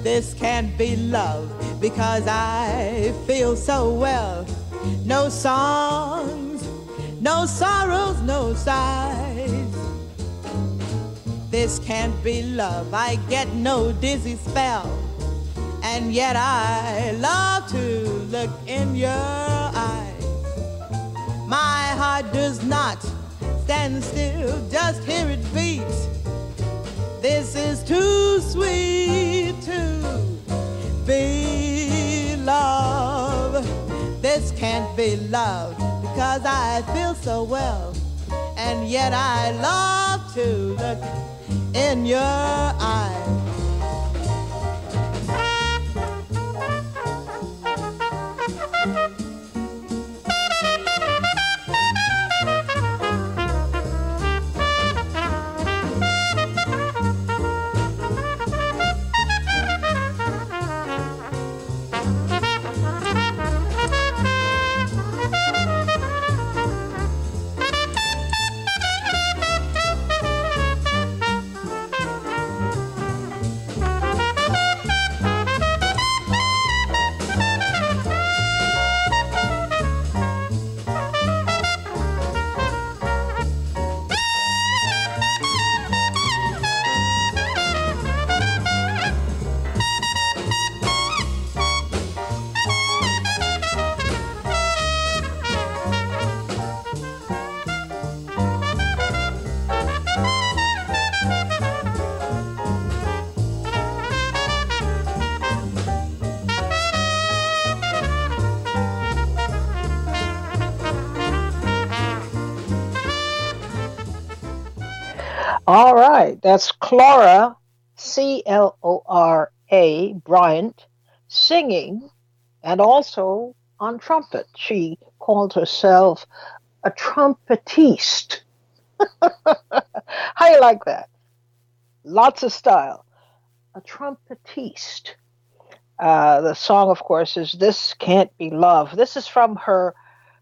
This can't be love because I feel so well. No songs, no sorrows, no sighs. This can't be love. I get no dizzy spell. And yet I love to look in your eyes. My heart does not stand still, just hear it beat. This is too sweet to be love. This can't be love because I feel so well. And yet I love to look in your eyes. All right, that's Clora, C-L-O-R-A, Bryant, singing, and also on trumpet. She called herself a trumpetiste. How you like that? Lots of style. A trumpetiste. The song, of course, is This Can't Be Love. This is from her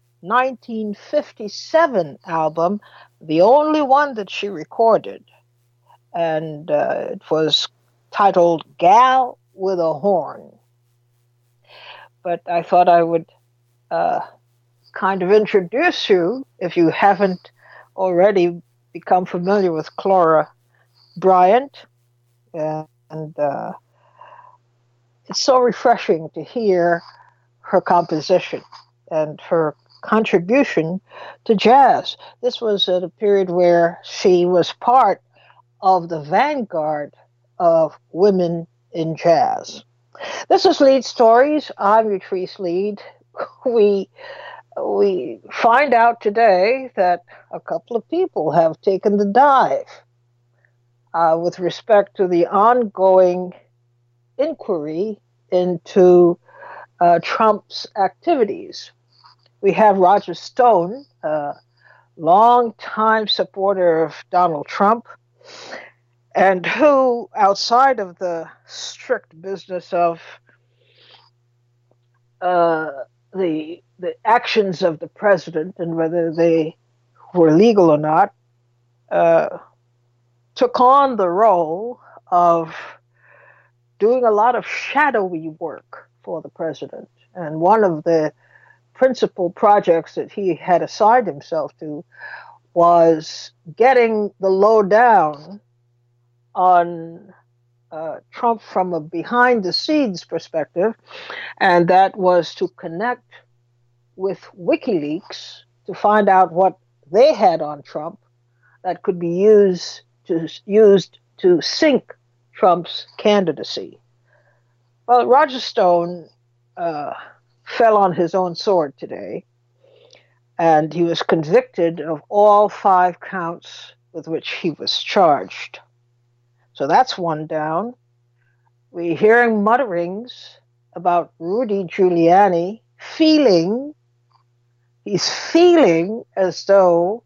1957 album, the only one that she recorded, and it was titled Gal with a Horn. But I thought I would kind of introduce you, if you haven't already become familiar with Clora Bryant, and it's so refreshing to hear her composition and her contribution to jazz. This was at a period where she was part of the vanguard of women in jazz. This is Lead Stories. I'm Utrice Lead. We find out today that a couple of people have taken the dive with respect to the ongoing inquiry into Trump's activities. We have Roger Stone, a longtime supporter of Donald Trump, and who, outside of the strict business of the actions of the president and whether they were legal or not, took on the role of doing a lot of shadowy work for the president. And one of the principal projects that he had assigned himself to was getting the lowdown on Trump from a behind-the-scenes perspective, and that was to connect with WikiLeaks to find out what they had on Trump that could be used to sink Trump's candidacy. Well, Roger Stone fell on his own sword today, and he was convicted of all 5 counts with which he was charged. So that's one down. We're hearing mutterings about Rudy Giuliani he's feeling as though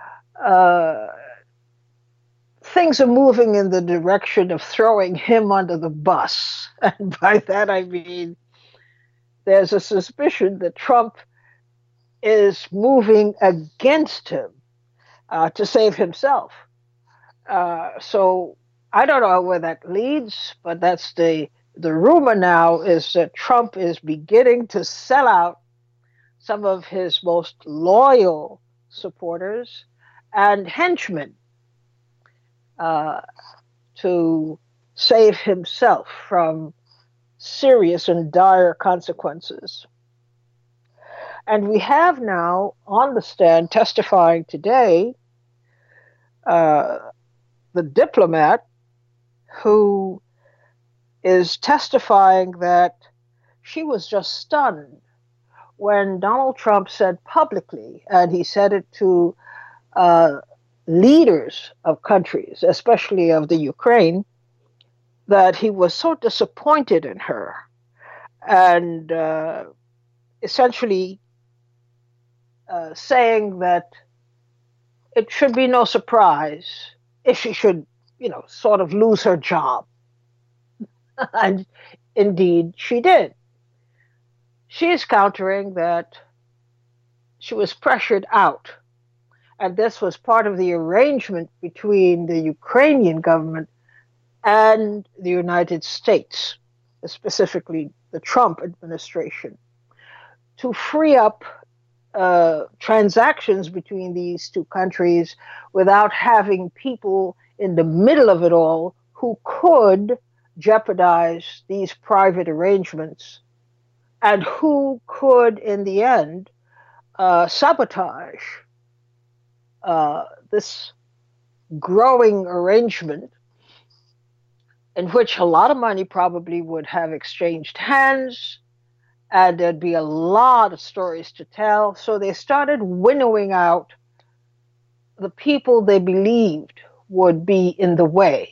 things are moving in the direction of throwing him under the bus. And by that I mean there's a suspicion that Trump is moving against him to save himself. So I don't know where that leads, but that's the the rumor now is that Trump is beginning to sell out some of his most loyal supporters and henchmen uh, to save himself from serious and dire consequences. And we have now on the stand testifying today uh, the diplomat who is testifying that she was just stunned when Donald Trump said publicly, and he said it to uh, leaders of countries, especially of the Ukraine, that he was so disappointed in her and essentially saying that it should be no surprise if she should, sort of lose her job. And indeed, she did. She is countering that she was pressured out. And this was part of the arrangement between the Ukrainian government and the United States, specifically the Trump administration, to free up transactions between these two countries without having people in the middle of it all who could jeopardize these private arrangements and who could, in the end, sabotage this growing arrangement in which a lot of money probably would have exchanged hands and there'd be a lot of stories to tell. So they started winnowing out the people they believed would be in the way.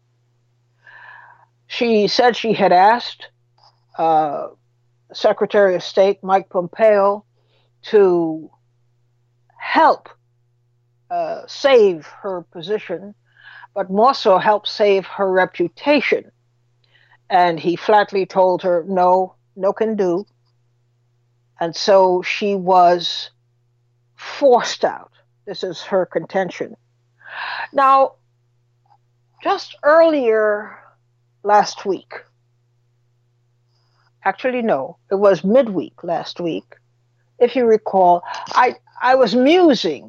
She said she had asked Secretary of State Mike Pompeo to help save her position, but more so help save her reputation. And he flatly told her, no can do. And so she was forced out. This is her contention. Now, just earlier last week, actually, no, it was midweek last week, if you recall, I was musing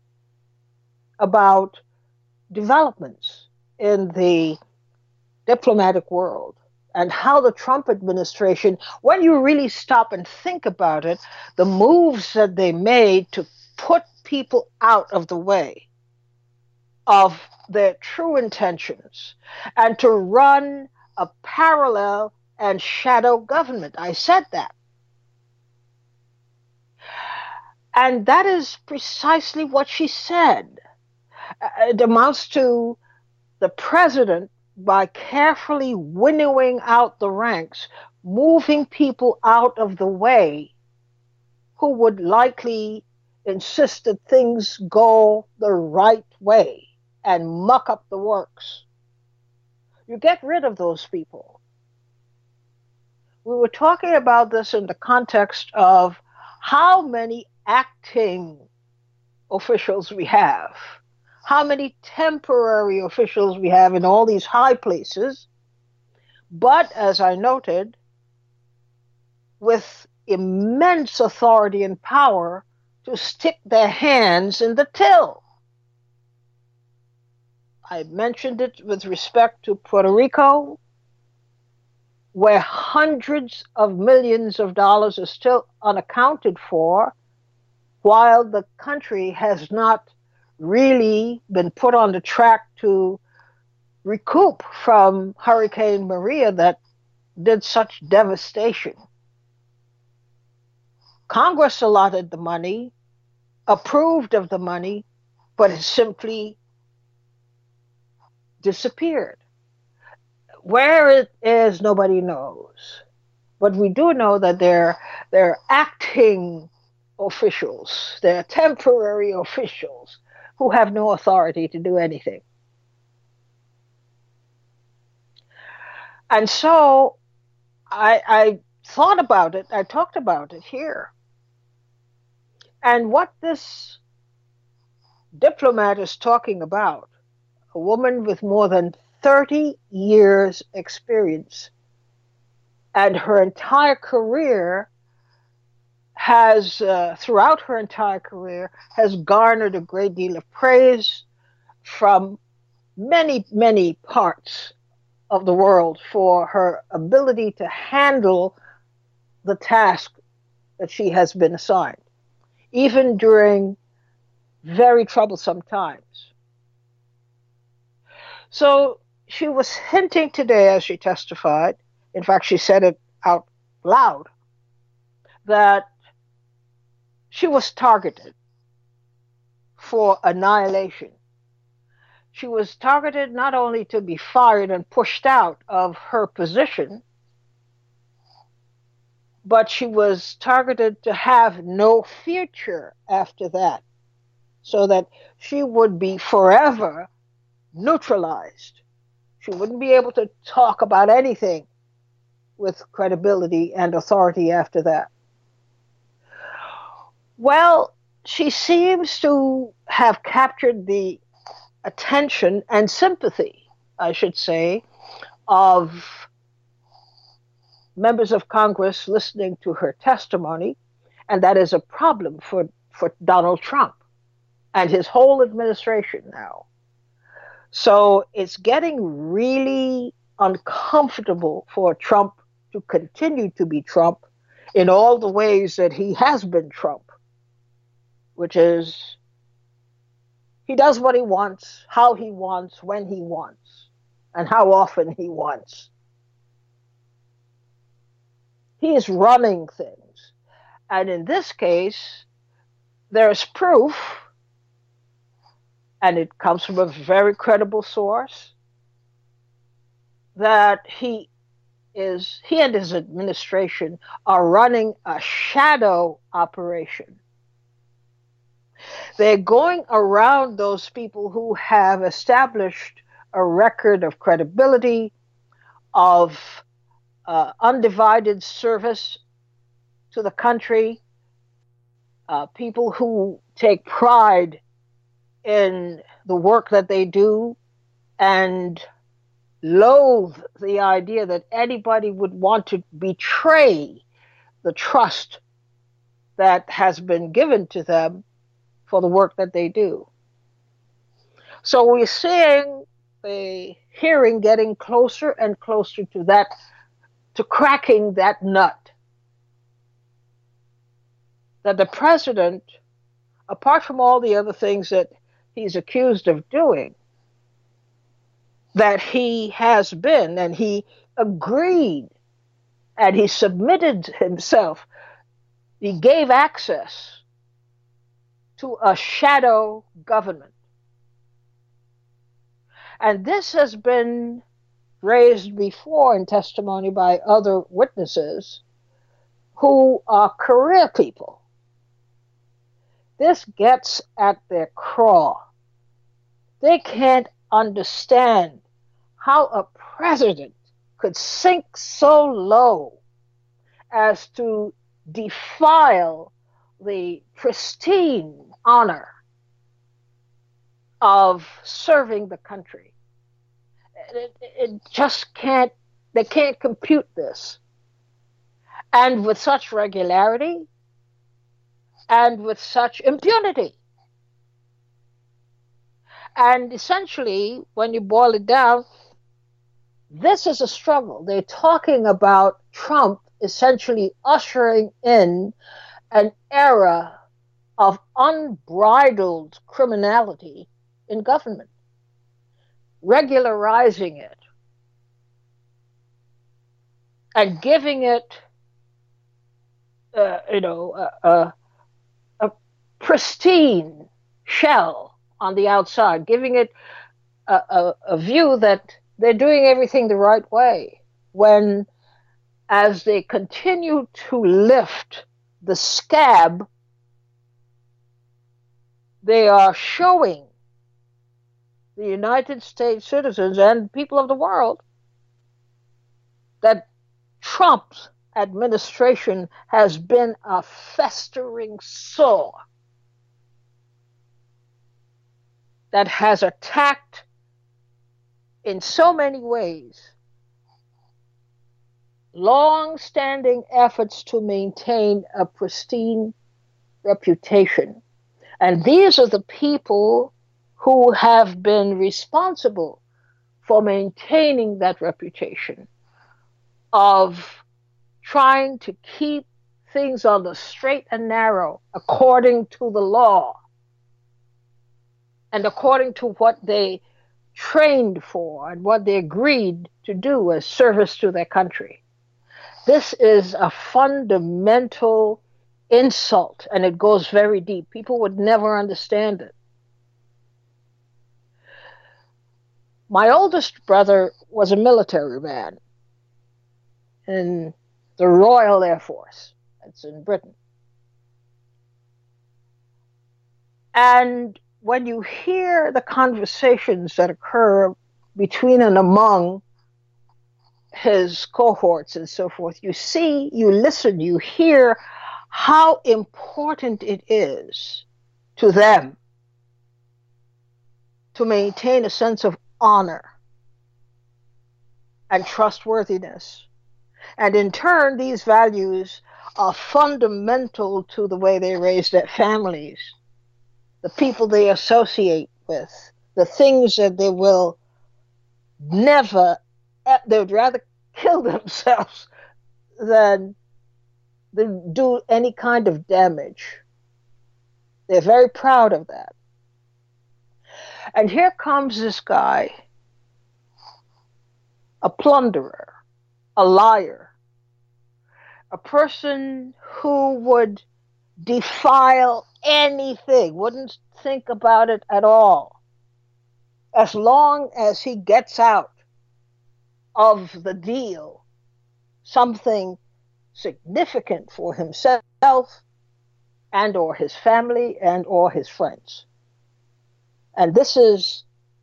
about developments in the diplomatic world and how the Trump administration, when you really stop and think about it, the moves that they made to put people out of the way of their true intentions and to run a parallel and shadow government. I said that. And that is precisely what she said. It amounts to the president, by carefully winnowing out the ranks, moving people out of the way who would likely insist that things go the right way and muck up the works. You get rid of those people. We were talking about this in the context of how many acting officials we have, how many temporary officials we have in all these high places, but as I noted, with immense authority and power to stick their hands in the till. I mentioned it with respect to Puerto Rico, where hundreds of millions of dollars are still unaccounted for, while the country has not really been put on the track to recoup from Hurricane Maria that did such devastation. Congress allotted the money, approved of the money, but it simply disappeared. Where it is, nobody knows. But we do know that they're acting officials, they're temporary officials who have no authority to do anything. And so I thought about it, I talked about it here. And what this diplomat is talking about, a woman with more than 30 years experience And her entire career has, throughout her entire career, has garnered a great deal of praise from many, many parts of the world for her ability to handle the task that she has been assigned, even during very troublesome times. So she was hinting today as she testified, in fact, she said it out loud, that she was targeted for annihilation. She was targeted not only to be fired and pushed out of her position, but she was targeted to have no future after that, so that she would be forever neutralized. She wouldn't be able to talk about anything with credibility and authority after that. Well, she seems to have captured the attention and sympathy, I should say, of members of Congress listening to her testimony, and that is a problem for Donald Trump and his whole administration now. So it's getting really uncomfortable for Trump to continue to be Trump in all the ways that he has been Trump, which is he does what he wants, how he wants, when he wants, and how often he wants. He is running things. And in this case, there's proof, and it comes from a very credible source, that he and his administration are running a shadow operation. They're going around those people who have established a record of credibility, of undivided service to the country, people who take pride in the work that they do and loathe the idea that anybody would want to betray the trust that has been given to them for the work that they do. So we're seeing the hearing getting closer and closer to that, to cracking that nut. That the president, apart from all the other things that he's accused of doing, that he has been, and he agreed, and he submitted himself, he gave access to a shadow government. And this has been raised before in testimony by other witnesses who are career people. This gets at their craw. They can't understand how a president could sink so low as to defile the pristine honor of serving the country. It just can't, they can't compute this. And with such regularity and with such impunity. And essentially, when you boil it down, this is a struggle. They're talking about Trump essentially ushering in an era of unbridled criminality in government, regularizing it, and giving it, a pristine shell on the outside, giving it a view that they're doing everything the right way, when as they continue to lift the scab, they are showing the United States citizens and people of the world that Trump's administration has been a festering sore that has attacked in so many ways long-standing efforts to maintain a pristine reputation. And these are the people who have been responsible for maintaining that reputation of trying to keep things on the straight and narrow according to the law and according to what they trained for and what they agreed to do as service to their country. This is a fundamental insult, and it goes very deep. People would never understand it. My oldest brother was a military man in the Royal Air Force. That's in Britain. And when you hear the conversations that occur between and among his cohorts and so forth, you see, you listen, you hear how important it is to them to maintain a sense of honor and trustworthiness. And in turn, these values are fundamental to the way they raise their families, the people they associate with, the things that they will never, they would rather kill themselves than do any kind of damage. They're very proud of that. And here comes this guy, a plunderer, a liar, a person who would defile anything, wouldn't think about it at all, as long as he gets out of the deal something significant for himself and or his family and or his friends. And this is,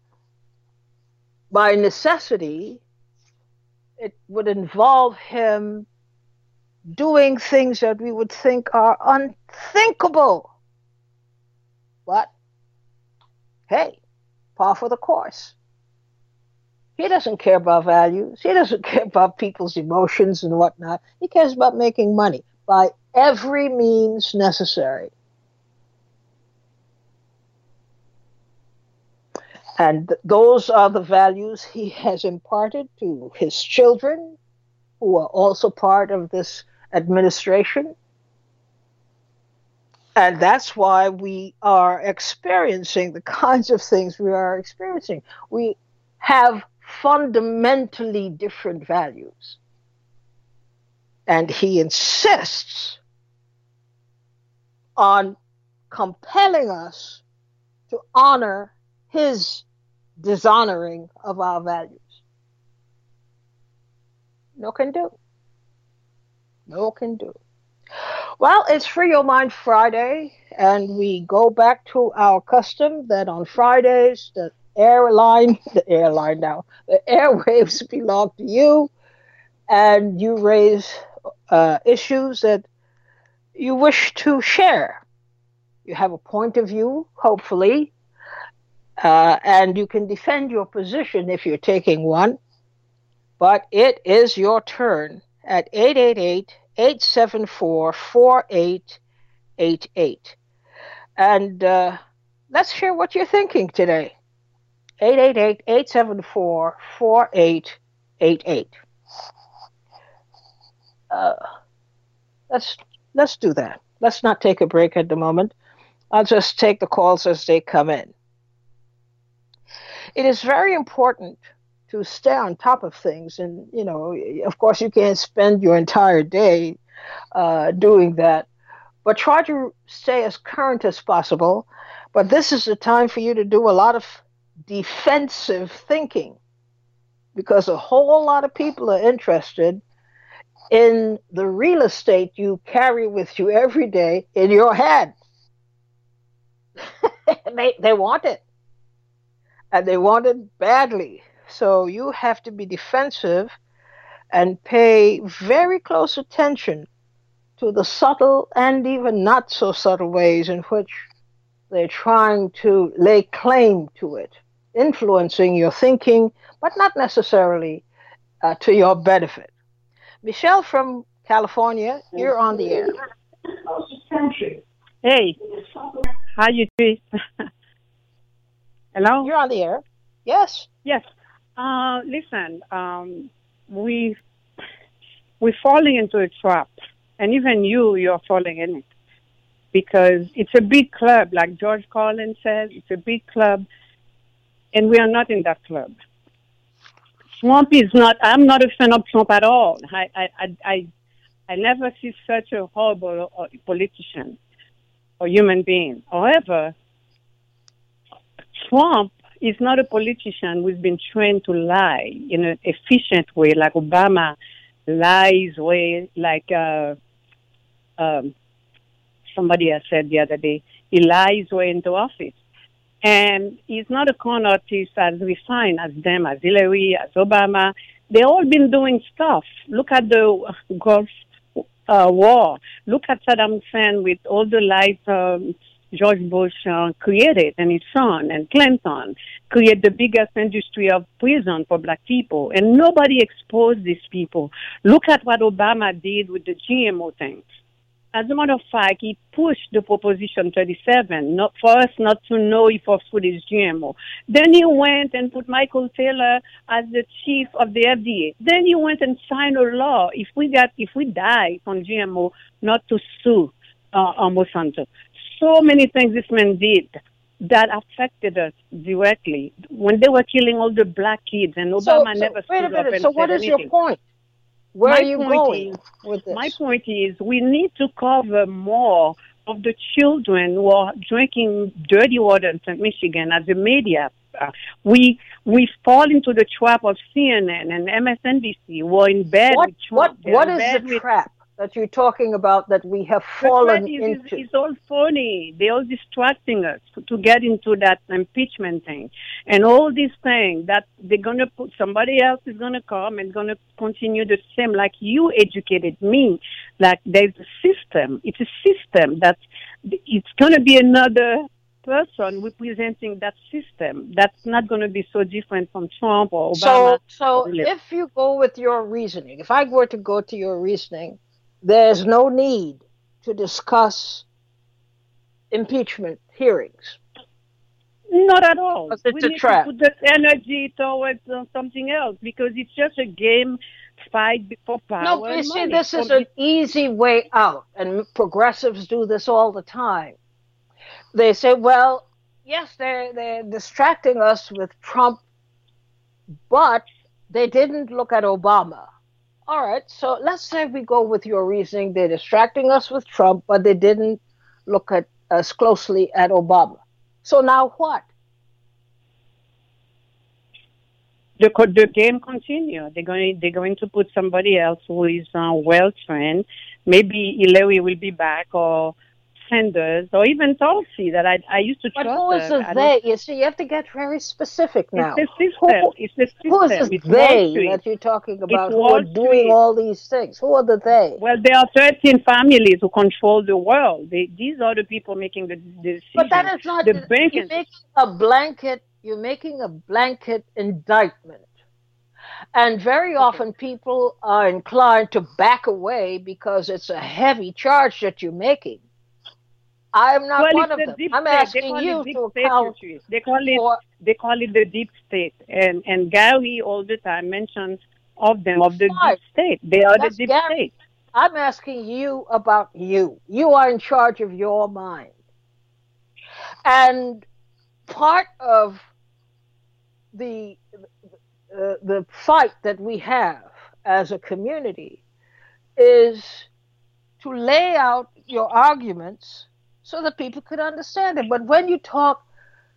by necessity, it would involve him doing things that we would think are unthinkable. But, hey, par for the course. He doesn't care about values. He doesn't care about people's emotions and whatnot. He cares about making money by every means necessary. And those are the values he has imparted to his children, who are also part of this administration. And that's why we are experiencing the kinds of things we are experiencing. We have fundamentally different values. And he insists on compelling us to honor his dishonoring of our values. No can do. No can do. Well, it's Free Your Mind Friday, and we go back to our custom that on Fridays, the airwaves belong to you, and you raise issues that you wish to share. You have a point of view, hopefully, and you can defend your position if you're taking one. But it is your turn at 888-874-4888. And let's hear what you're thinking today. 888-874-4888. Let's do that. Let's not take a break at the moment. I'll just take the calls as they come in. It is very important to stay on top of things. And, you know, of course, you can't spend your entire day doing that, but try to stay as current as possible. But this is the time for you to do a lot of defensive thinking, because a whole lot of people are interested in the real estate you carry with you every day in your head. They want it. And they want it badly. So you have to be defensive and pay very close attention to the subtle and even not so subtle ways in which they're trying to lay claim to it, influencing your thinking, but not necessarily to your benefit. Michelle from California, you're on the air. Hey, how you doing? Hello? You're on the air. Yes. Yes. Listen, we we're falling into a trap, and even you're falling in it because it's a big club, like George Carlin says. It's a big club, and we are not in that club. Trump is not. I'm not a fan of Trump at all. I never see such a horrible politician or human being. However, Trump is not a politician who's been trained to lie in an efficient way, like Obama lies way, like somebody has said the other day, he lies way into office. And he's not a con artist as refined as them, as Hillary, as Obama. They've all been doing stuff. Look at the Gulf War. Look at Saddam Hussein with all the lies George Bush created, and his son, and Clinton, create the biggest industry of prison for black people. And nobody exposed these people. Look at what Obama did with the GMO thing. As a matter of fact, he pushed the Proposition 37, not for us not to know if our food is GMO. Then he went and put Michael Taylor as the chief of the FDA. Then he went and signed a law if we die from GMO, not to sue Monsanto. So many things this man did that affected us directly when they were killing all the black kids, and Obama never stood up and said anything. So what is your point? Where are you going with this? My point is we need to cover more of the children who are drinking dirty water in St. Michigan as a media. We fall into the trap of CNN and MSNBC. We're in bed with Trump. What is the trap that you're talking about that we have fallen into? It's all phony. They're all distracting us to get into that impeachment thing. And all these things that they're going to put, somebody else is going to come and going to continue the same, like you educated me. Like there's a system. It's a system that it's going to be another person representing that system. That's not going to be so different from Trump or Obama. So if you go with your reasoning, if I were to go to your reasoning, there's no need to discuss impeachment hearings. Not at all. It's a trap. We need to put that energy towards something else because it's just a game fight for power. No, you see, this is an easy way out, and progressives do this all the time. They say, well, yes, they're distracting us with Trump, but they didn't look at Obama. All right, so let's say we go with your reasoning. They're distracting us with Trump, but they didn't look at as closely at Obama. So now what? The game continues. They're going to put somebody else who is well trained. Maybe Hillary will be back, or Sanders, or even Tulsi that I used to trust. But who is the they? You see, you have to get very specific now. It's the system. It's the system. Who is the they that you're talking about who are doing all these things? Who are the they? Well, there are 13 families who control the world. These are the people making the decisions. But that is not. You're making a blanket indictment. And very often people are inclined to back away because it's a heavy charge that you're making. I'm not one of them. I'm asking you to account for... They call it the deep state. And Gary all the time mentions of the deep state. They are the deep state. I'm asking you about you. You are in charge of your mind. And part of the fight that we have as a community is to lay out your arguments so that people could understand it. But when you talk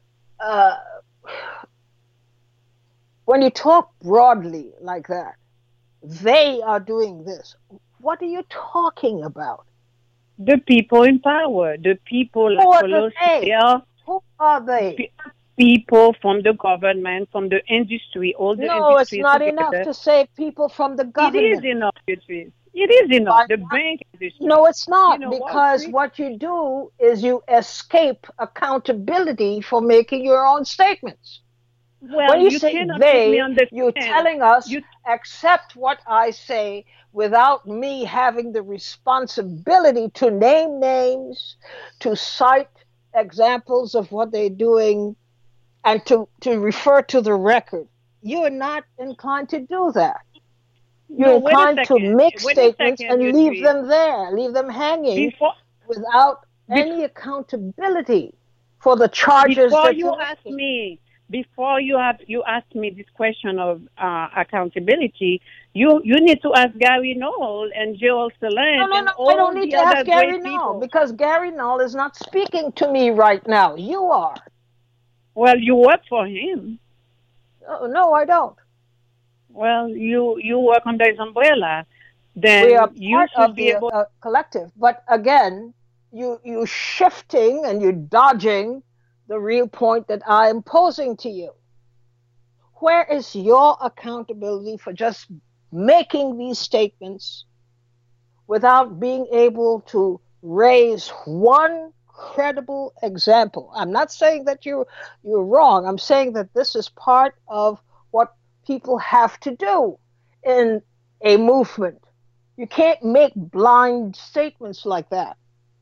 broadly like that, they are doing this. What are you talking about? The people in power, the people like Pelosi. Who are they? People from the government, from the industry, all the industries. No, it's not enough to say people from the government. It is enough, Beatrice. It is enough. The bank industry. No, it's not, because what you do is you escape accountability for making your own statements. Well, When you you say cannot make me they, you're understand. telling us, You accept what I say without me having the responsibility to name names, to cite examples of what they're doing, and to refer to the record. You're not inclined to do that. You're no, inclined to make wait a statements second, and you leave tweet them there, leave them hanging before. without any accountability for the charges Before that you you're ask making. me, before you ask me this question of accountability, you need to ask Gary Knoll and Joel No, Salant no, and no. I all don't need the to ask other Gary great Null people. because Gary Null is not speaking to me right now. You are. Well, you work for him. Oh, no, I don't. Well, you work under his umbrella. We are Then you part should of be the able. collective. But again, you shifting and you dodging the real point that I am posing to you. Where is your accountability for just making these statements without being able to raise one credible example? I'm not saying that you're wrong. I'm saying that this is part of what people have to do in a movement. You can't make blind statements like that.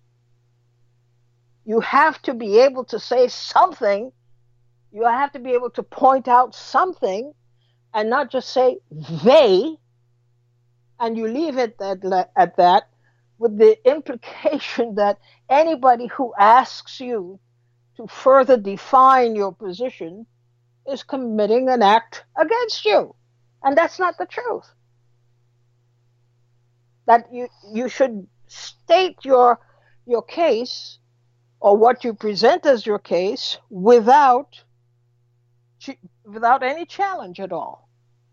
You have to be able to say something. You have to be able to point out something and not just say they, and you leave it at that, with the implication that anybody who asks you to further define your position is committing an act against you. And that's not the truth. That you should state your case or what you present as your case without any challenge at all.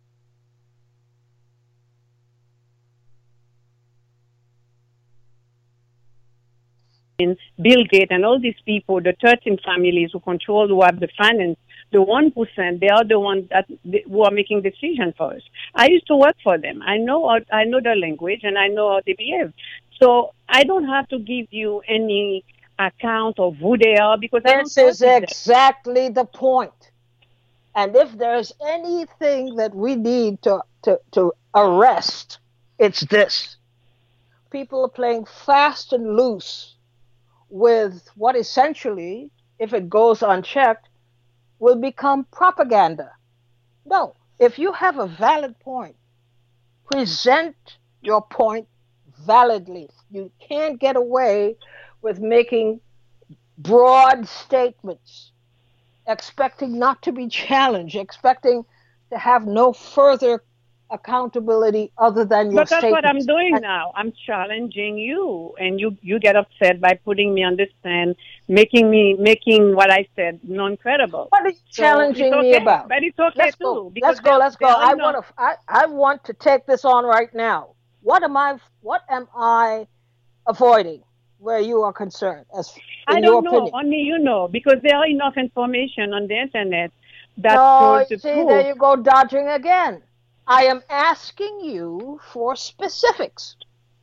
Bill Gates and all these people, the 13 families who have the finance, the 1%, they are the ones who are making decisions for us. I used to work for them. I know the language and I know how they behave. So I don't have to give you any account of who they are because I don't This is trust them. exactly the point. And if there's anything that we need to arrest, it's this. People are playing fast and loose with what essentially, if it goes unchecked, will become propaganda. No, if you have a valid point, present your point validly. You can't get away with making broad statements, expecting not to be challenged, expecting to have no further accountability other than your But that's what I'm statements. doing And now. I'm challenging you, and you get upset by putting me on the stand, making what I said non-credible. what are you So it's challenging me okay, about? but it's okay Let's go. too because Let's go. Let's they go. are enough. I want to take this on right now. What am I avoiding where you are concerned, as I in your don't know. opinion? Only you know because there are enough information on the internet that No, shows you the see, there proof. you go, dodging again. I am asking you for specifics,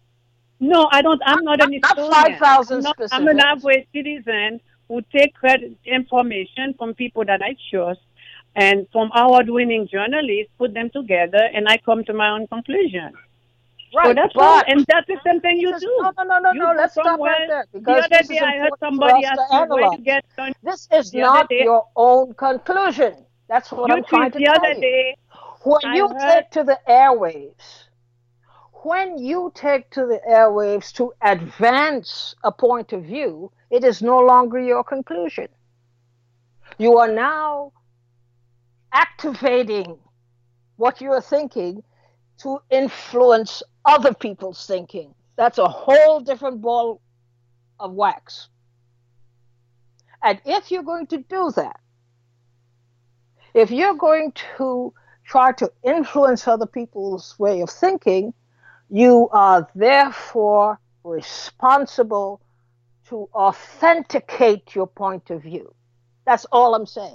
No, I don't. I'm not an not historian. 5,000 I'm an specifics. average citizen who take credit information from people that I trust and from award-winning journalists, put them together, and I come to my own conclusion. So Right, that's all, but and that's the same thing this you is no, do. no, no, no, You no. go Let's stop right somewhere. there The because other this day, is I heard important for somebody us to ask me where you analyze. get your. This is The other not day, your own conclusion. That's what you I'm trying tweet. to The tell other you. day, When I you heard. take to the airwaves, when you take to the airwaves to advance a point of view, it is no longer your conclusion. You are now activating what you're thinking to influence other people's thinking. That's a whole different ball of wax. And if you're going to do that, if you're going to try to influence other people's way of thinking, you are therefore responsible to authenticate your point of view. That's all I'm saying.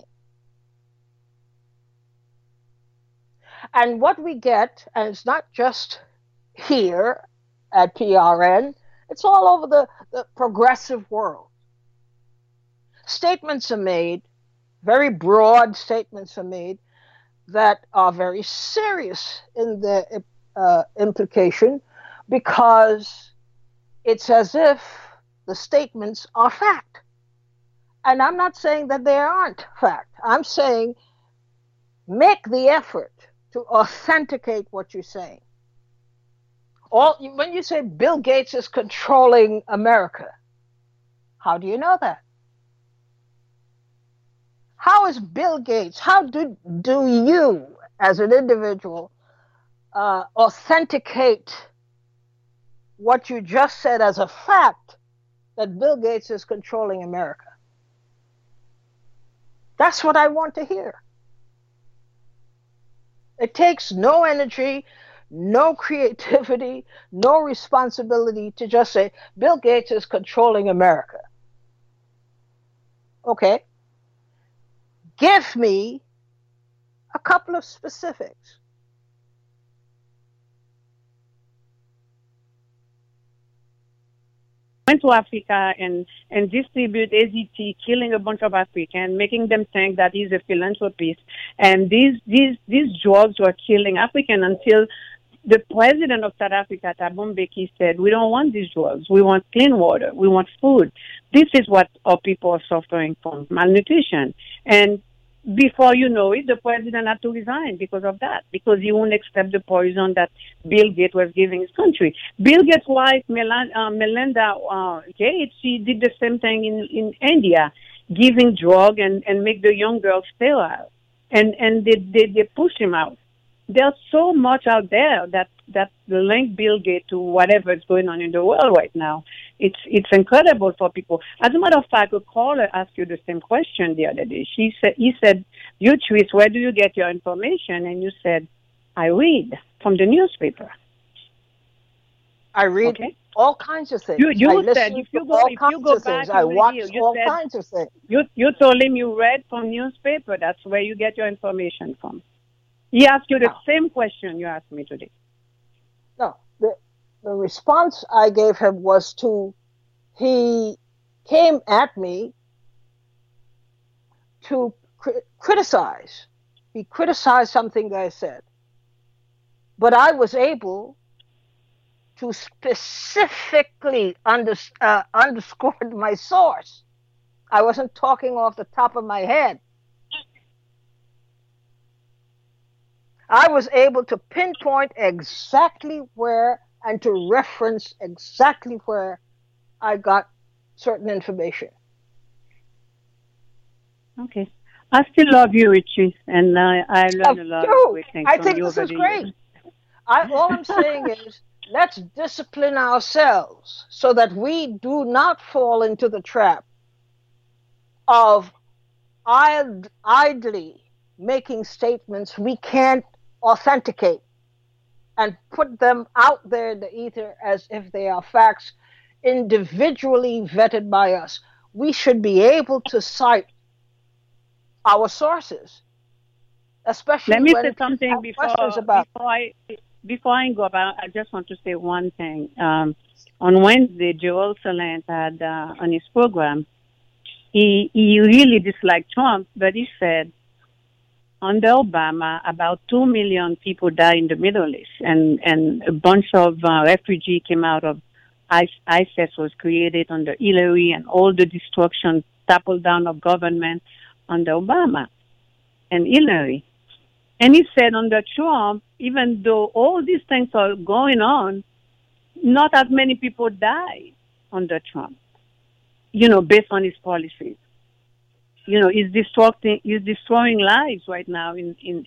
And what we get, and it's not just here at PRN, it's all over the progressive world. Statements are made very broad statements are made that are very serious in their implication, because it's as if the statements are fact. And I'm not saying that they aren't fact. I'm saying make the effort to authenticate what you're saying. When you say Bill Gates is controlling America, how do you know that? How is Bill Gates, how do you, as an individual, authenticate what you just said as a fact, that Bill Gates is controlling America? That's what I want to hear. It takes no energy, no creativity, no responsibility to just say, Bill Gates is controlling America. Okay. Give me a couple of specifics. Went to Africa and distribute AZT, killing a bunch of Africans, making them think that he's a philanthropist. And these drugs were killing Africans until the president of South Africa, Thabo Mbeki, said, we don't want these drugs. We want clean water. We want food. This is what our people are suffering from, malnutrition. And before you know it, the president had to resign because of that, because he won't accept the poison that Bill Gates was giving his country. Bill Gates' wife, Melinda Gates, she did the same thing in India, giving drug and make the young girls sterile. And they push him out. There's so much out there that link Bill Gates to whatever is going on in the world right now. It's incredible for people. As a matter of fact, a caller asked you the same question the other day. He said, you, Tris, where do you get your information? And you said, I read from the newspaper. I read all kinds of things. You said if you go back, I watch all kinds of things. You told him you read from newspaper. That's where you get your information from. He asked you the same question you asked me today. No, the response I gave him was he came at me to criticize. He criticized something that I said. But I was able to specifically underscore my source. I wasn't talking off the top of my head. I was able to pinpoint exactly where and to reference exactly where I got certain information. Okay. I still love you, Richie, and I learned a lot of great things from you. I think this is great. All I'm saying is, let's discipline ourselves so that we do not fall into the trap of idly making statements we can't authenticate and put them out there in the ether as if they are facts individually vetted by us. We should be able to cite our sources, especially Let me when say something before I go about. I just want to say one thing. On Wednesday, Joel Salent had on his program, he really disliked Trump, but he said, under Obama, about 2 million people died in the Middle East, and a bunch of refugees came out of ISIS was created under Hillary, and all the destruction toppled down of government under Obama and Hillary. And he said under Trump, even though all these things are going on, not as many people died under Trump, based on his policies. He's destroying lives right now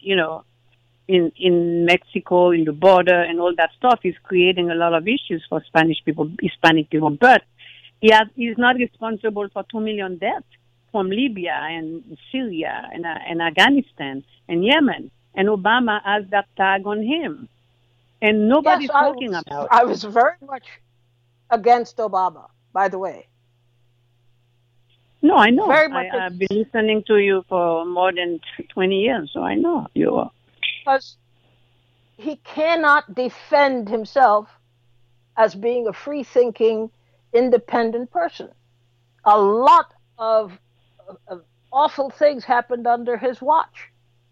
in Mexico, in the border, and all that stuff. He's creating a lot of issues for Hispanic people. But he's not responsible for 2 million deaths from Libya and Syria and Afghanistan and Yemen. And Obama has that tag on him. And nobody's talking about it. I was very much against Obama, by the way. No, I know. I've been listening to you for more than 20 years, so I know you are. Because he cannot defend himself as being a free-thinking, independent person. A lot of awful things happened under his watch.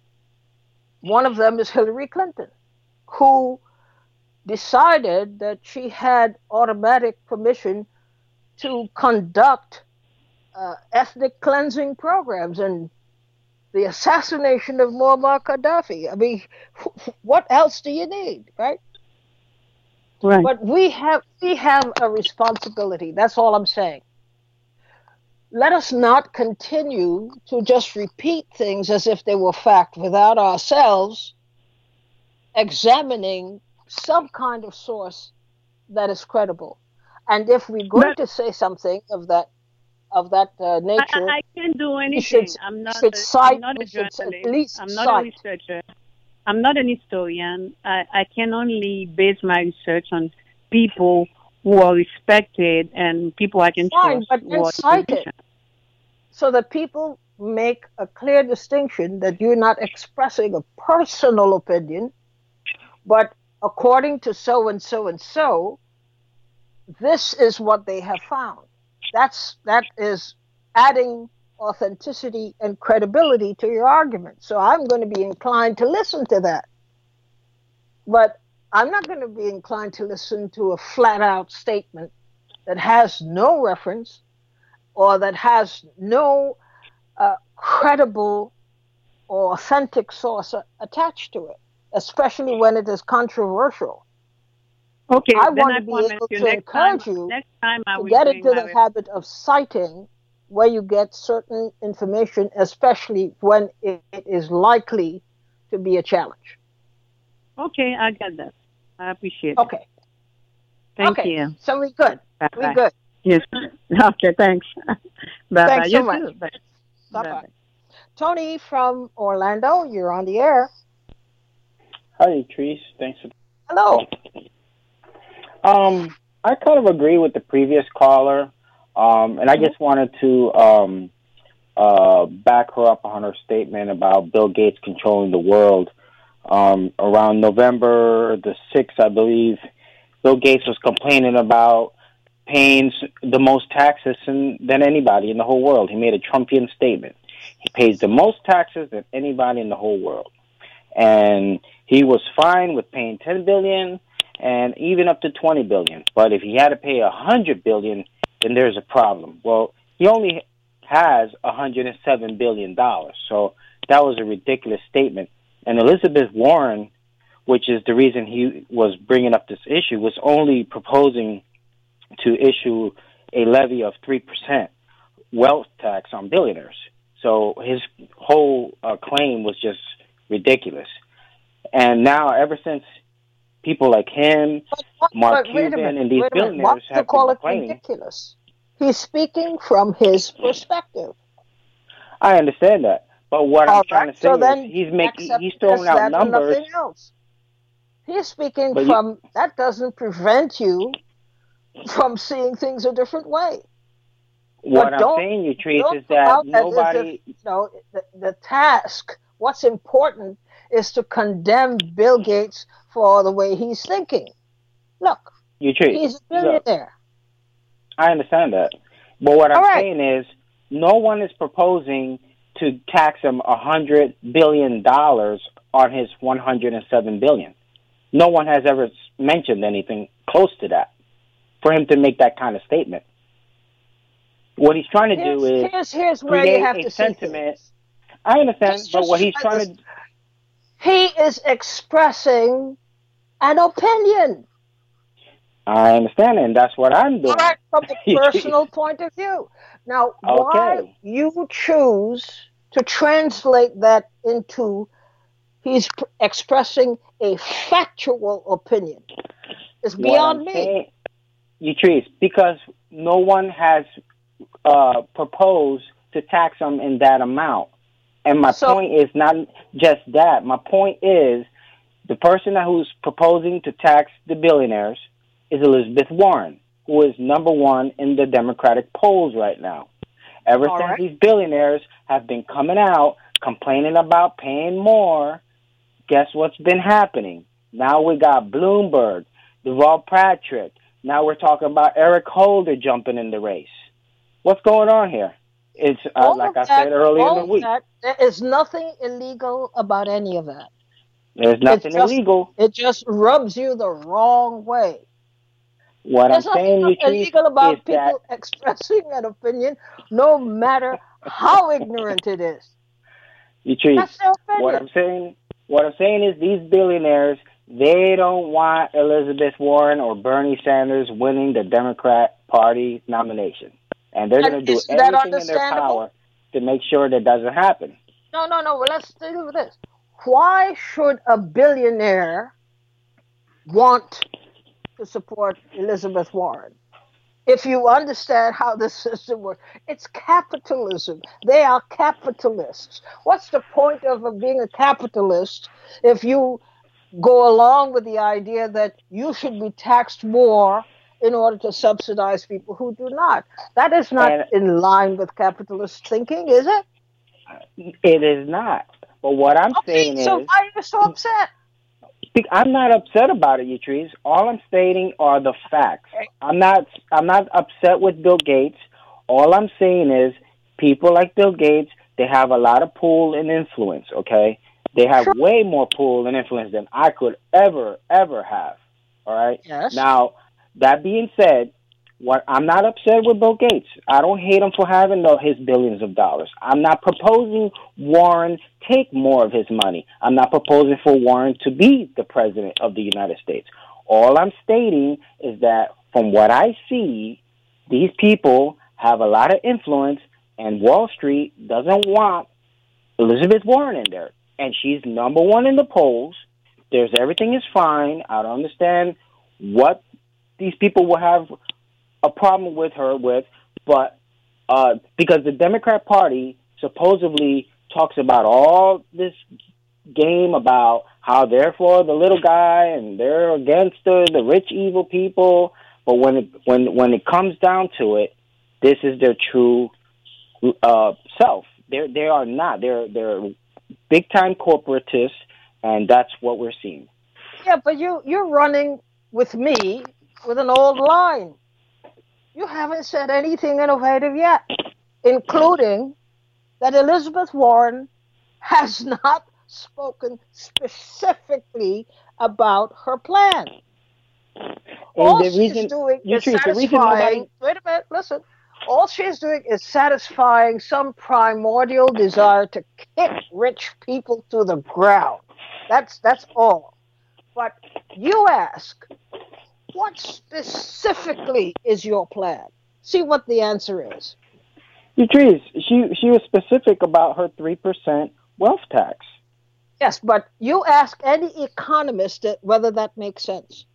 One of them is Hillary Clinton, who decided that she had automatic permission to conduct ethnic cleansing programs and the assassination of Muammar Gaddafi. I mean, what else do you need, right? Right. But we have a responsibility. That's all I'm saying. Let us not continue to just repeat things as if they were fact without ourselves examining some kind of source that is credible. And if we're going to say something of that nature, I can't do anything. I'm not a journalist. I'm not a researcher. I'm not an historian. I can only base my research on people who are respected and people I can trust. But then cite it so that people make a clear distinction that you're not expressing a personal opinion, but according to so and so and so, this is what they have found. That is adding authenticity and credibility to your argument. So I'm going to be inclined to listen to that. But I'm not going to be inclined to listen to a flat-out statement that has no reference or that has no credible or authentic source attached to it, especially when it is controversial. Okay, I want to be able to encourage you to get into the habit of citing where you get certain information, especially when it is likely to be a challenge. Okay, I get that. I appreciate it. Okay. Thank you. So we're good. Bye-bye. We're good. Yes. Okay, thanks. Bye-bye. Thanks so You much. too. Bye. Bye-bye. Tony from Orlando, you're on the air. Hi, Treese. Thanks for... Hello. I kind of agree with the previous caller, and I just wanted to back her up on her statement about Bill Gates controlling the world. Around November the 6th, I believe, Bill Gates was complaining about paying the most taxes than anybody in the whole world. He made a Trumpian statement. He pays the most taxes than anybody in the whole world. And he was fine with paying $10 billion and even up to $20 billion. But if he had to pay $100 billion, then there's a problem. Well, he only has $107 billion. So that was a ridiculous statement. And Elizabeth Warren, which is the reason he was bringing up this issue, was only proposing to issue a levy of 3% wealth tax on billionaires. So his whole claim was just ridiculous. And now, ever since people like him, Mark Cuban, and these billionaires have been complaining. Ridiculous? He's speaking from his perspective. I understand that. But what I'm trying to say is he's throwing out numbers. Nothing else. He's speaking from, that doesn't prevent you from seeing things a different way. What I'm saying, Treese, is that nobody... The task, what's important is to condemn Bill Gates for the way he's thinking. Look, he's a billionaire. I understand that. But what I'm saying is no one is proposing to tax him $100 billion on his $107 billion. No one has ever mentioned anything close to that for him to make that kind of statement. What he's trying to do is here's where create you have a to sentiment. I understand, but what he's trying to... He is expressing an opinion. I understand, and that's what I'm doing. Right, from the personal point of view. Now, why you choose to translate that into he's expressing a factual opinion is beyond me. Treese, because no one has proposed to tax them in that amount. And my point is not just that. My point is the person who's proposing to tax the billionaires is Elizabeth Warren, who is number one in the Democratic polls right now. Ever since these billionaires have been coming out complaining about paying more, guess what's been happening? Now we got Bloomberg, Deval Patrick. Now we're talking about Eric Holder jumping in the race. What's going on here? It's All like of I that, said earlier in all the of week. that, there is nothing illegal about any of that. There's It's nothing just, illegal. it just rubs you the wrong way. What I'm There's nothing saying, Latrice, illegal is about that people expressing an opinion, no matter how ignorant it is. Latrice, That's their what opinion. I'm saying, what I'm saying is these billionaires, they don't want Elizabeth Warren or Bernie Sanders winning the Democrat Party nomination, and they're And going to do isn't that everything in their understandable? power to make sure that doesn't happen. No, no, no. Well, let's deal with this. Why should a billionaire want to support Elizabeth Warren? If you understand how the system works, it's capitalism. They are capitalists. What's the point of being a capitalist if you go along with the idea that you should be taxed more in order to subsidize people who do not? That is not And in line with capitalist thinking, is it? it is not. But what I'm Okay, saying so is, why are you so upset? I'm not upset about it, Yatrice. All I'm stating are the facts. I'm not upset with Bill Gates. All I'm saying is people like Bill Gates, they have a lot of pull and influence, okay? They have Sure. way more pull and influence than I could ever have. All right? Yes. Now, that being said, what I'm not upset with Bill Gates. I don't hate him for having his billions of dollars. I'm not proposing Warren take more of his money. I'm not proposing for Warren to be the president of the United States. All I'm stating is that from what I see, these people have a lot of influence, and Wall Street doesn't want Elizabeth Warren in there. And she's number one in the polls. Everything is fine. I don't understand what these people will have a problem with her with, but because the Democrat Party supposedly talks about all this game about how they're for the little guy and they're against the rich evil people, but when it comes down to it, this is their true self. They are not. They're big time corporatists, and that's what we're seeing. Yeah, but you're running with me with an old line. You haven't said anything innovative yet, including that Elizabeth Warren has not spoken specifically about her plan. All she's doing is satisfying. Wait a minute, listen. All she's doing is satisfying some primordial desire to kick rich people to the ground. That's all. But you ask, what specifically is your plan? See what the answer is. Patrice, she was specific about her 3% wealth tax. Yes, but you ask any economist whether that makes sense.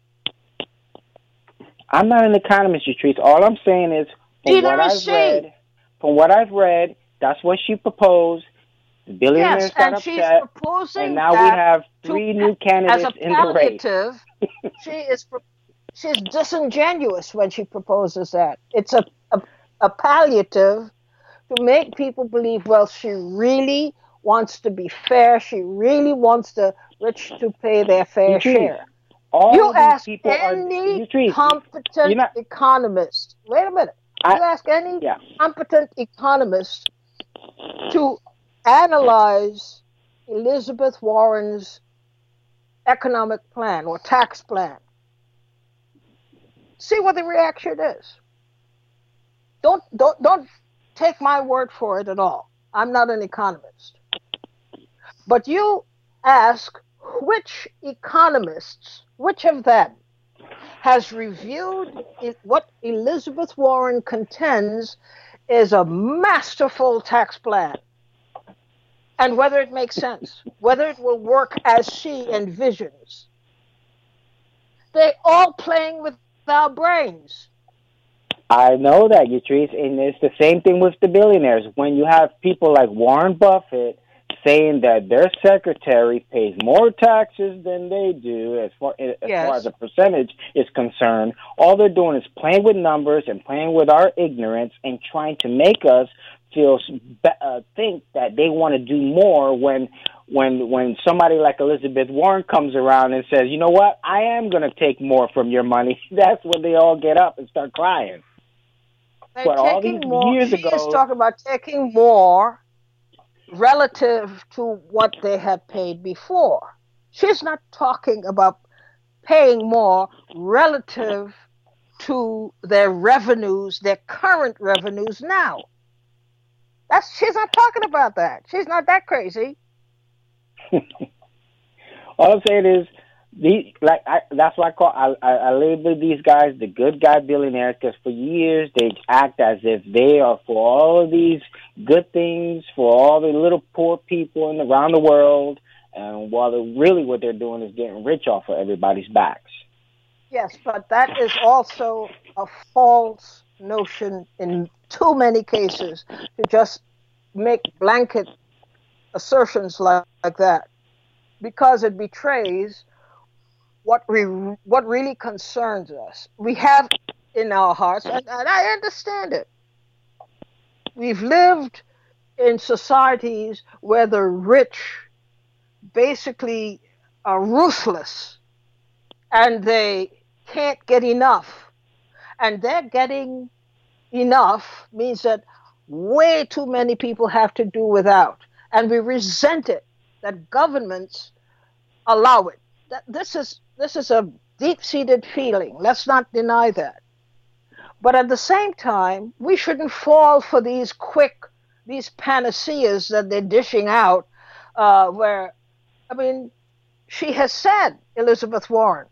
I'm not an economist, Patrice. All I'm saying is, from what I've read, that's what she proposed. The billionaires got upset, and now we have three new candidates in the race. She's disingenuous when she proposes that. It's a palliative to make people believe, well, she really wants to be fair. She really wants the rich to pay their fair share. You ask any competent economist. Wait a minute. You ask any competent economist to analyze Elizabeth Warren's economic plan or tax plan. See what the reaction is. Don't take my word for it at all. I'm not an economist. But you ask which economists, which of them has reviewed what Elizabeth Warren contends is a masterful tax plan, and whether it makes sense, whether it will work as she envisions. They're all playing with our brains. I know that, Yatrice, and it's the same thing with the billionaires. When you have people like Warren Buffett saying that their secretary pays more taxes than they do as far as a percentage is concerned, all they're doing is playing with numbers and playing with our ignorance and trying to make us think that they want to do more when somebody like Elizabeth Warren comes around and says, you know what, I am going to take more from your money. That's when they all get up and start crying. They're But all taking these more. years She is ago, talking about taking more relative to what they had paid before. She's not talking about paying more relative to their revenues, their current revenues now. She's not talking about that. She's not that crazy. all I'm saying is, that's why I label these guys the good guy billionaires, because for years they act as if they are for all of these good things for all the little poor people around the world, and while really what they're doing is getting rich off of everybody's backs. Yes, but that is also a false notion in too many cases to just make blanket assertions like that, because it betrays what really concerns us. We have in our hearts, and I understand it. We've lived in societies where the rich basically are ruthless and they can't get enough. And they're getting enough means that way too many people have to do without. And we resent it that governments allow it. This is a deep-seated feeling. Let's not deny that. But at the same time, we shouldn't fall for these panaceas that they're dishing out, she has said, Elizabeth Warren,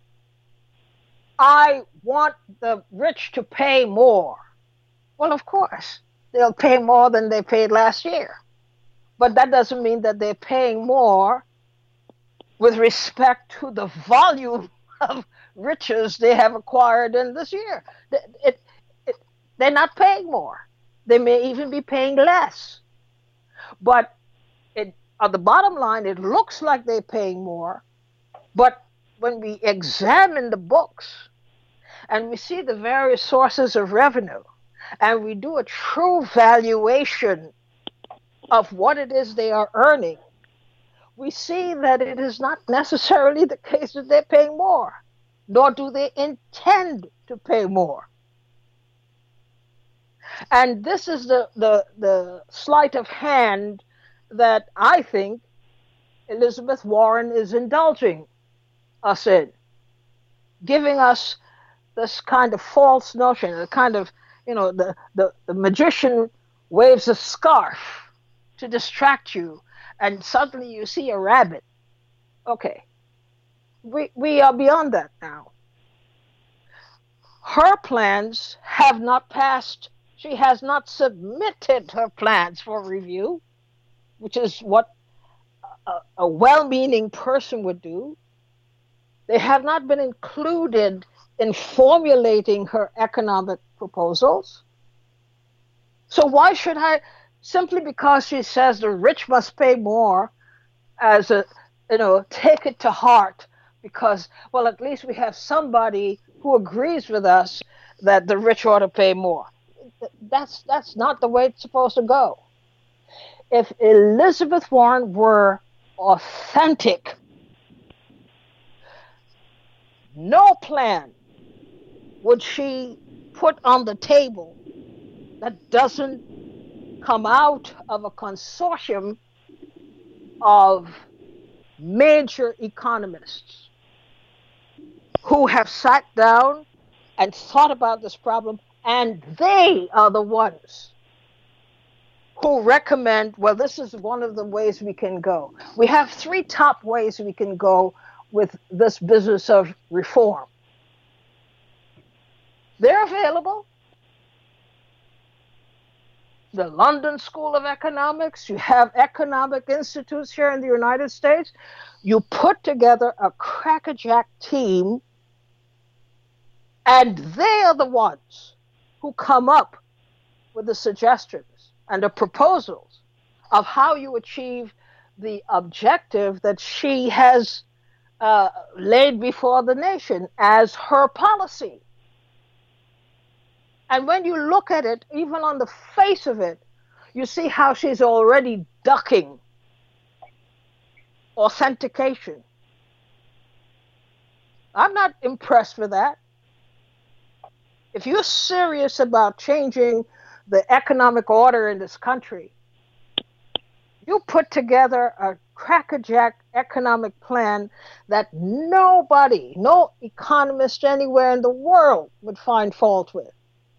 I want the rich to pay more. Well, of course, they'll pay more than they paid last year. But that doesn't mean that they're paying more with respect to the volume of riches they have acquired in this year. They're not paying more. They may even be paying less. But on the bottom line, it looks like they're paying more. But when we examine the books and we see the various sources of revenue and we do a true valuation of what it is they are earning, we see that it is not necessarily the case that they're paying more, nor do they intend to pay more. And this is the sleight of hand that I think Elizabeth Warren is indulging us in, giving us this kind of false notion, the kind of, the magician waves a scarf to distract you, and suddenly you see a rabbit. Okay, we are beyond that now. Her plans have not passed. She has not submitted her plans for review, which is what a well-meaning person would do. They have not been included in formulating her economic proposals. So why should I, simply because she says the rich must pay more, take it to heart, because, well, at least we have somebody who agrees with us that the rich ought to pay more. That's not the way it's supposed to go. If Elizabeth Warren were authentic, no plan would she put on the table that doesn't come out of a consortium of major economists who have sat down and thought about this problem, and they are the ones who recommend, well, this is one of the ways we can go. We have 3 top ways we can go with this business of reform. They're available. The London School of Economics, you have economic institutes here in the United States. You put together a crackerjack team, and they are the ones who come up with the suggestions and the proposals of how you achieve the objective that she has laid before the nation as her policy. And when you look at it, even on the face of it, you see how she's already ducking authentication. I'm not impressed with that. If you're serious about changing the economic order in this country, you put together a crackerjack economic plan that nobody, no economist anywhere in the world would find fault with.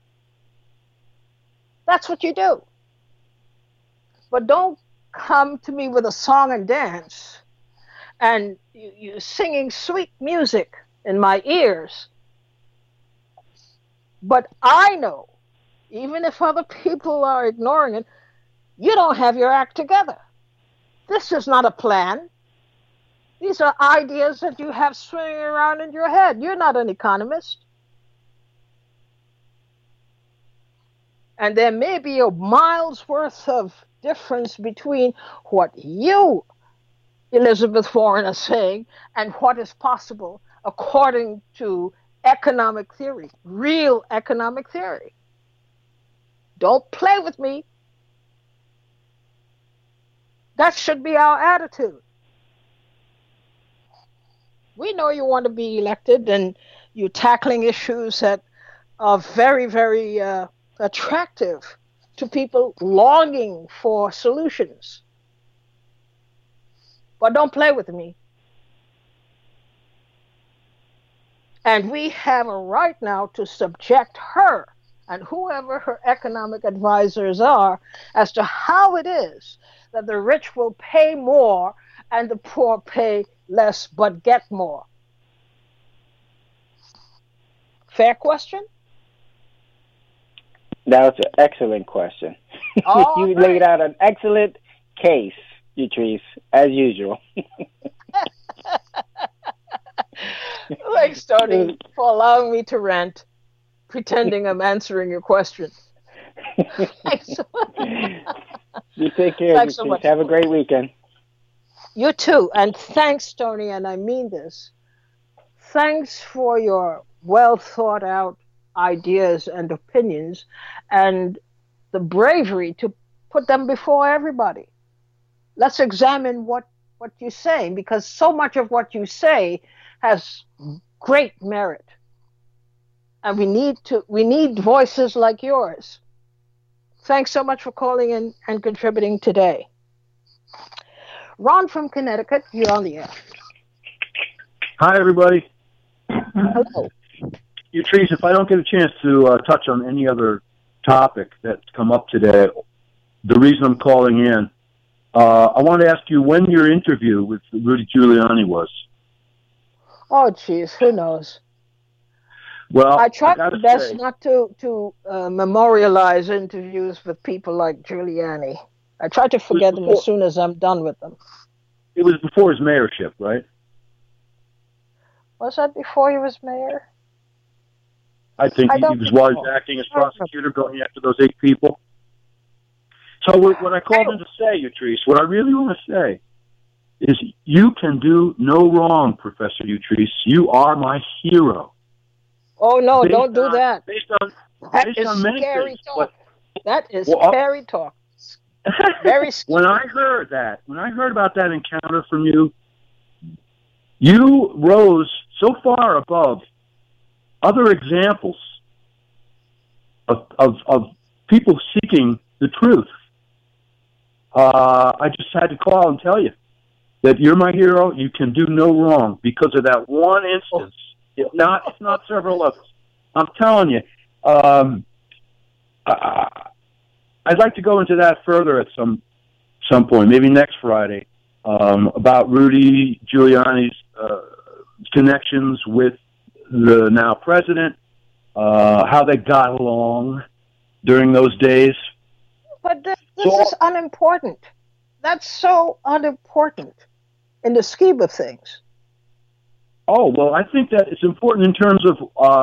That's what you do. But don't come to me with a song and dance and you singing sweet music in my ears. But I know, even if other people are ignoring it, you don't have your act together. This is not a plan. These are ideas that you have swinging around in your head. You're not an economist. And there may be a mile's worth of difference between what you, Elizabeth Warren, are saying and what is possible according to economic theory, real economic theory. Don't play with me. That should be our attitude. We know you want to be elected and you're tackling issues that are very, very attractive to people longing for solutions. But don't play with me. And we have a right now to subject her and whoever her economic advisors are as to how it is that the rich will pay more and the poor pay less but get more. Fair question? That was an excellent question. You laid out an excellent case, Utrice, as usual. Thanks, Tony, for allowing me to rant, pretending I'm answering your question. Thanks. You take care. Thanks so much. Have a great weekend. You too. And thanks, Tony, and I mean this. Thanks for your well thought out ideas and opinions and the bravery to put them before everybody. Let's examine what you say, because so much of what you say has great merit. And we need voices like yours. Thanks so much for calling in and contributing today. Ron from Connecticut, you're on the air. Hi, everybody. Hello. Utrice, if I don't get a chance to touch on any other topic that's come up today, the reason I'm calling in, I wanted to ask you when your interview with Rudy Giuliani was. Oh, geez, who knows? Well, I try my best not to memorialize interviews with people like Giuliani. I try to forget them as soon as I'm done with them. It was before his mayorship, right? Was that before he was mayor? I think he was acting as prosecutor going after those 8 people. So what I called in to say, Utrice, what I really want to say is you can do no wrong, Professor Utrice. You are my hero. Oh, no, don't do that. Based on many scary things. Talk. That is scary talk. Very scary. When I heard about that encounter from you, you rose so far above other examples of people seeking the truth. I just had to call and tell you that you're my hero. You can do no wrong because of that one instance. If not several others. I'm telling you. I'd like to go into that further at some point, maybe next Friday, about Rudy Giuliani's connections with the now president, how they got along during those days. But this is unimportant. That's so unimportant in the scheme of things. Oh, well, I think that it's important in terms of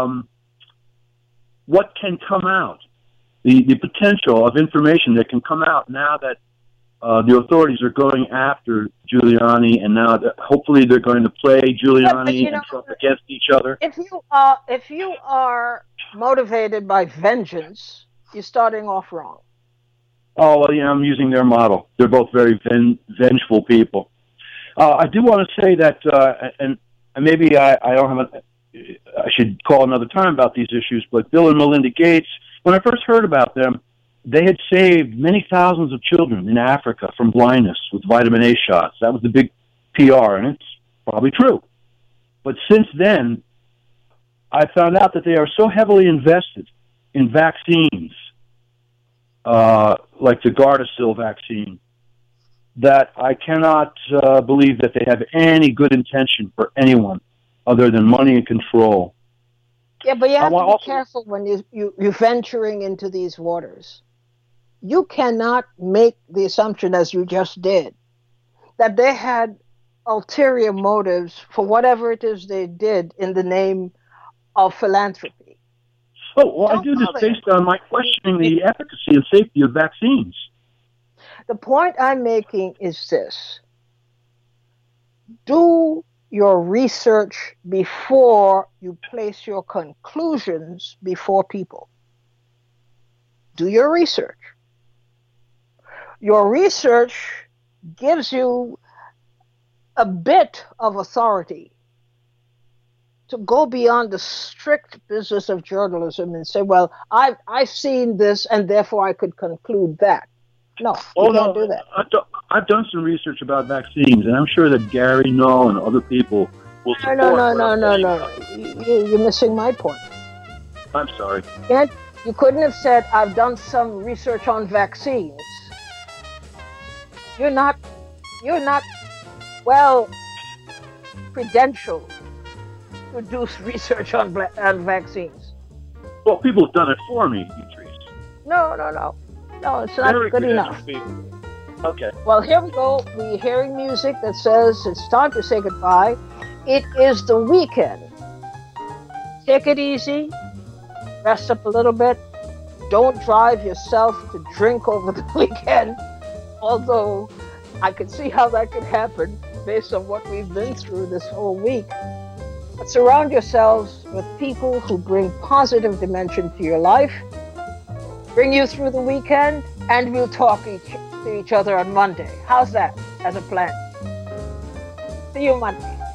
what can come out, the potential of information that can come out now that the authorities are going after Giuliani, and now that hopefully they're going to play Giuliani and Trump against each other. If you are motivated by vengeance, you're starting off wrong. Oh, well, I'm using their model. They're both very vengeful people. I do want to say that, and maybe I don't have I should call another time about these issues, but Bill and Melinda Gates, when I first heard about them, they had saved many thousands of children in Africa from blindness with vitamin A shots. That was the big PR, and it's probably true. But since then, I found out that they are so heavily invested in vaccines, like the Gardasil vaccine, that I cannot believe that they have any good intention for anyone other than money and control. Yeah, but you have to be careful when you're venturing into these waters. You cannot make the assumption, as you just did, that they had ulterior motives for whatever it is they did in the name of philanthropy. Oh, well, I do this based on my questioning the efficacy and safety of vaccines. The point I'm making is this. Do your research before you place your conclusions before people. Do your research. Your research gives you a bit of authority to go beyond the strict business of journalism and say, well, I've seen this and therefore I could conclude that. No, you can't do that. I've done some research about vaccines, and I'm sure that Gary Null and other people will support. No. You're missing my point. I'm sorry. You couldn't have said, I've done some research on vaccines. You're not well credentialed to do research on vaccines. Well, people have done it for me, Idris. No, it's not good enough. Okay. Well, here we go. We're hearing music that says it's time to say goodbye. It is the weekend. Take it easy. Rest up a little bit. Don't drive yourself to drink over the weekend. Although I can see how that could happen based on what we've been through this whole week. But surround yourselves with people who bring positive dimension to your life, bring you through the weekend, and we'll talk to each other on Monday. How's that as a plan? See you Monday.